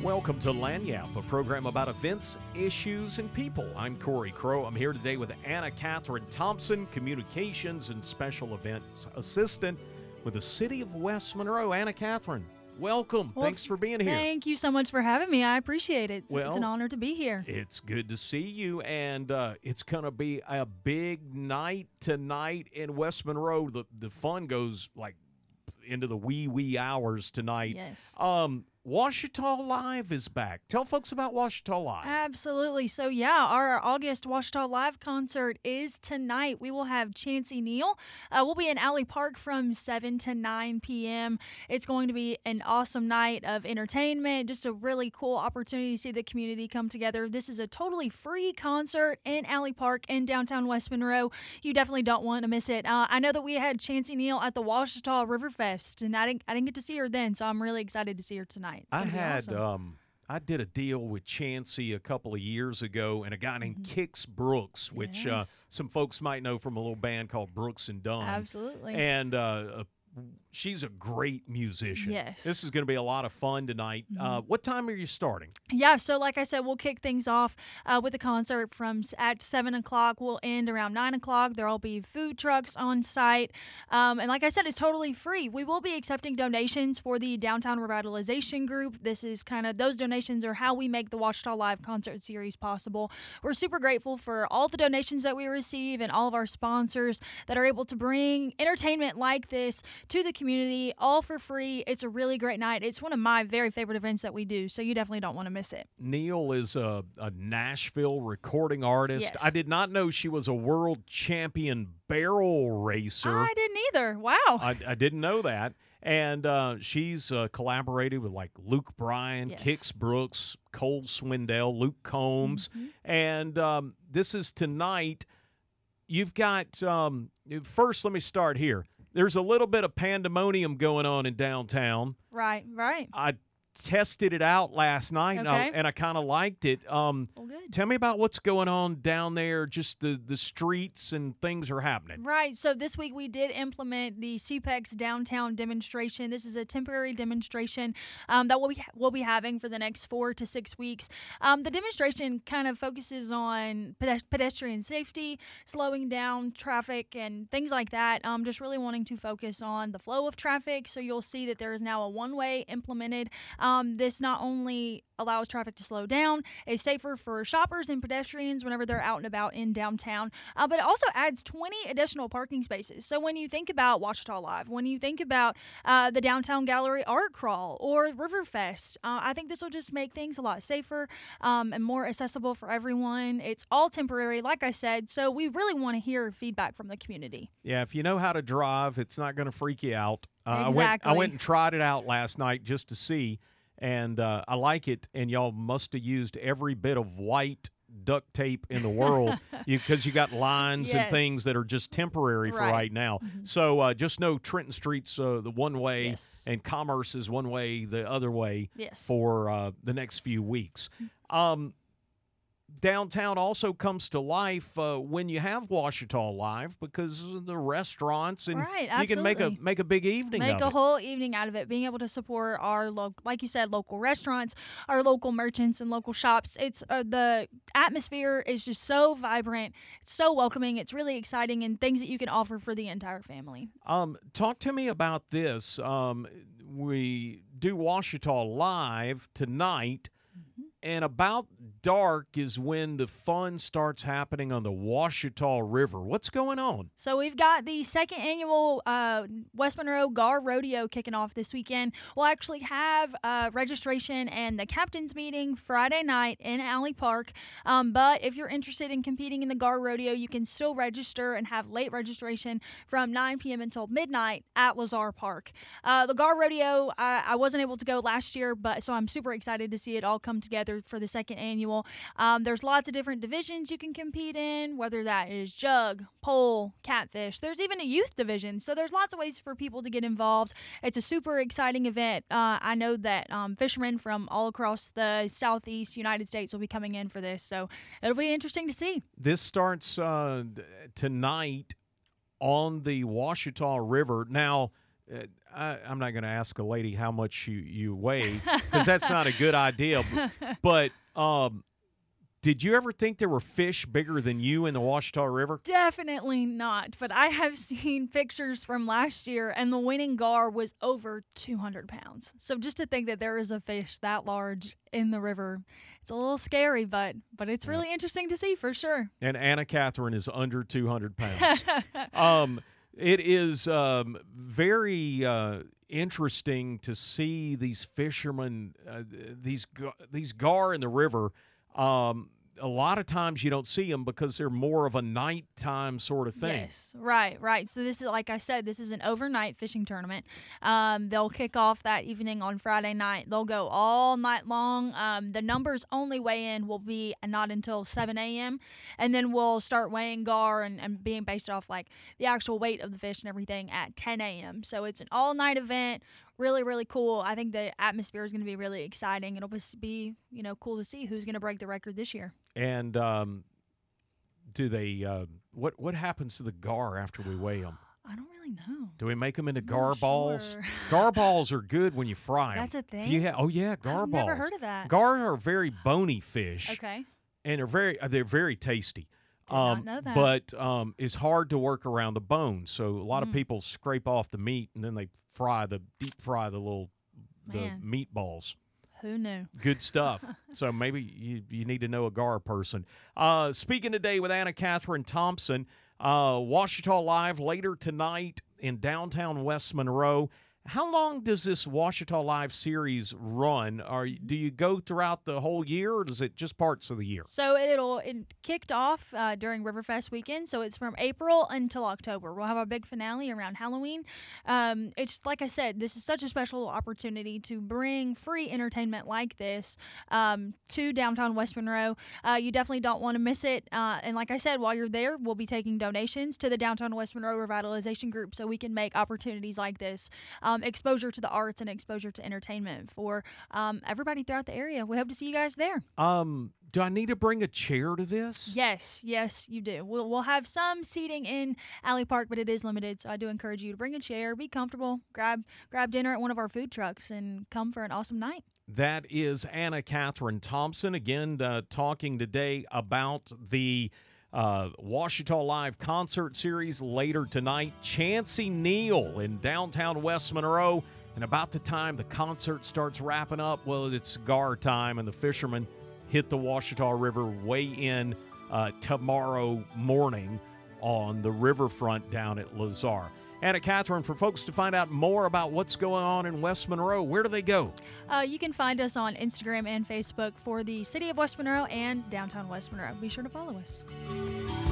Welcome to Lagniappe, a program about events, issues, and people. I'm Corey Crow. I'm here today with Anna Catherine Thompson, Communications and Special Events Assistant with the City of West Monroe. Anna Catherine, welcome. Thanks for being here. Thank you so much for having me. I appreciate it. It's an honor to be here. It's good to see you, and it's going to be a big night tonight in West Monroe. The fun goes like into the wee hours tonight. Yes. Ouachita Live is back. Tell folks about Ouachita Live. Absolutely. So, yeah, our August Ouachita Live concert is tonight. We will have Chancey Neal. We'll be in Alley Park from 7 to 9 p.m. It's going to be an awesome night of entertainment, just a really cool opportunity to see the community come together. This is a totally free concert in Alley Park in downtown West Monroe. You definitely don't want to miss it. I know that we had Chancey Neal at the Ouachita River Fest, and I didn't get to see her then, so I'm really excited to see her tonight. Awesome. I did a deal with Chancey a couple of years ago and a guy named Kix Brooks, which some folks might know from a little band called Brooks and Dunn. Absolutely. And she's a great musician. Yes. This is going to be a lot of fun tonight. What time are you starting? Yeah, so like I said, we'll kick things off with the concert at 7 o'clock. We'll end around 9 o'clock. There will be food trucks on site. And like I said, it's totally free. We will be accepting donations for the Downtown Revitalization Group. This is those donations are how we make the Ouachita Live concert series possible. We're super grateful for all the donations that we receive and all of our sponsors that are able to bring entertainment like this to the community, all for free. It's a really great night. It's one of my very favorite events that we do, so you definitely don't want to miss it. Neal is a Nashville recording artist. Yes. I did not know she was a world champion barrel racer. I didn't either. Wow. I didn't know that. And she's collaborated with like Luke Bryan, Kix Brooks, Cole Swindell, Luke Combs. And this is tonight. You've got, first let me start here. There's a little bit of pandemonium going on in downtown. Right. I tested it out last night, and I kind of liked it. Well, good. Tell me about what's going on down there, just the streets and things are happening. Right. So this week we did implement the CPEX downtown demonstration. This is a temporary demonstration that we'll be having for the next 4 to 6 weeks. The demonstration kind of focuses on pedestrian safety, slowing down traffic, and things like that. Just really wanting to focus on the flow of traffic. So you'll see that there is now a one-way implemented. This not only allows traffic to slow down, is safer for shoppers and pedestrians whenever they're out and about in downtown, but it also adds 20 additional parking spaces. So when you think about Ouachita Live, when you think about the Downtown Gallery Art Crawl or Riverfest, I think this will just make things a lot safer and more accessible for everyone. It's all temporary, like I said, so we really want to hear feedback from the community. Yeah, if you know how to drive, it's not going to freak you out. Exactly. I went and tried it out last night just to see, and I like it, and y'all must have used every bit of white duct tape in the world because you got lines and things that are just temporary for right now. So just know Trenton Street's the one way, and Commerce is one way the other way for the next few weeks. Downtown also comes to life when you have Ouachita Live because of the restaurants, and you can make a big evening of it. Make a whole evening out of it, being able to support our, like you said, local restaurants, our local merchants and local shops. It's the atmosphere is just so vibrant, it's so welcoming, it's really exciting, and things that you can offer for the entire family. Talk to me about this. We do Ouachita Live tonight. And about dark is when the fun starts happening on the Ouachita River. What's going on? So we've got the second annual West Monroe Gar Rodeo kicking off this weekend. We'll actually have registration and the captain's meeting Friday night in Alley Park. But if you're interested in competing in the Gar Rodeo, you can still register and have late registration from 9 p.m. until midnight at Lazar Park. The Gar Rodeo, I wasn't able to go last year, so I'm super excited to see it all come together for the second annual. There's lots of different divisions you can compete in, whether that is jug, pole, catfish. There's even a youth division, so there's lots of ways for people to get involved. It's a super exciting event. I know that fishermen from all across the southeast United States will be coming in for this, so it'll be interesting to see. This starts tonight on the Ouachita River. Now, I'm not going to ask a lady how much you weigh because that's not a good idea. But did you ever think there were fish bigger than you in the Ouachita River? Definitely not. But I have seen pictures from last year, and the winning gar was over 200 pounds. So just to think that there is a fish that large in the river, it's a little scary, but it's really interesting to see for sure. And Anna Catherine is under 200 pounds. It is very interesting to see these fishermen, these gar in the river. A lot of times you don't see them because they're more of a nighttime sort of thing. Yes, right. So this is, like I said, this is an overnight fishing tournament. They'll kick off that evening on Friday night. They'll go all night long. The numbers only weigh in will be not until 7 a.m. And then we'll start weighing gar and being based off like the actual weight of the fish and everything at 10 a.m. So it's an all-night event. Really, really cool. I think the atmosphere is going to be really exciting. It'll be, cool to see who's going to break the record this year. And do they? What happens to the gar after we weigh them? I don't really know. Do we make them into gar balls? Sure. Gar balls are good when you fry them. That's a thing? Oh yeah, gar balls. I've never heard of that. Gar are very bony fish. Okay. And they're very tasty. Did not know that. But it's hard to work around the bones. So a lot of people scrape off the meat and then they deep fry the meatballs. Who knew? Good stuff. So maybe you need to know a gar person. Speaking today with Anna Catherine Thompson, Ouachita Live later tonight in downtown West Monroe. How long does this Ouachita Live series run? Do you go throughout the whole year, or is it just parts of the year? So it kicked off during Riverfest weekend, so it's from April until October. We'll have our big finale around Halloween. It's like I said, this is such a special opportunity to bring free entertainment like this to downtown West Monroe. You definitely don't want to miss it. And like I said, while you're there, we'll be taking donations to the Downtown West Monroe Revitalization Group so we can make opportunities like this. Exposure to the arts and exposure to entertainment for everybody throughout the area. We hope to see you guys there. Do I need to bring a chair to this? Yes, you do. We'll have some seating in Alley Park, but it is limited, so I do encourage you to bring a chair, be comfortable, grab dinner at one of our food trucks, and come for an awesome night. That is Anna Catherine Thompson, again, talking today about the Ouachita Live concert series later tonight. Chancey Neal in downtown West Monroe. And about the time the concert starts wrapping up, well, it's gar time, and the fishermen hit the Ouachita River, weigh in tomorrow morning on the riverfront down at Lazar. Anna Catherine, for folks to find out more about what's going on in West Monroe, where do they go? You can find us on Instagram and Facebook for the City of West Monroe and Downtown West Monroe. Be sure to follow us.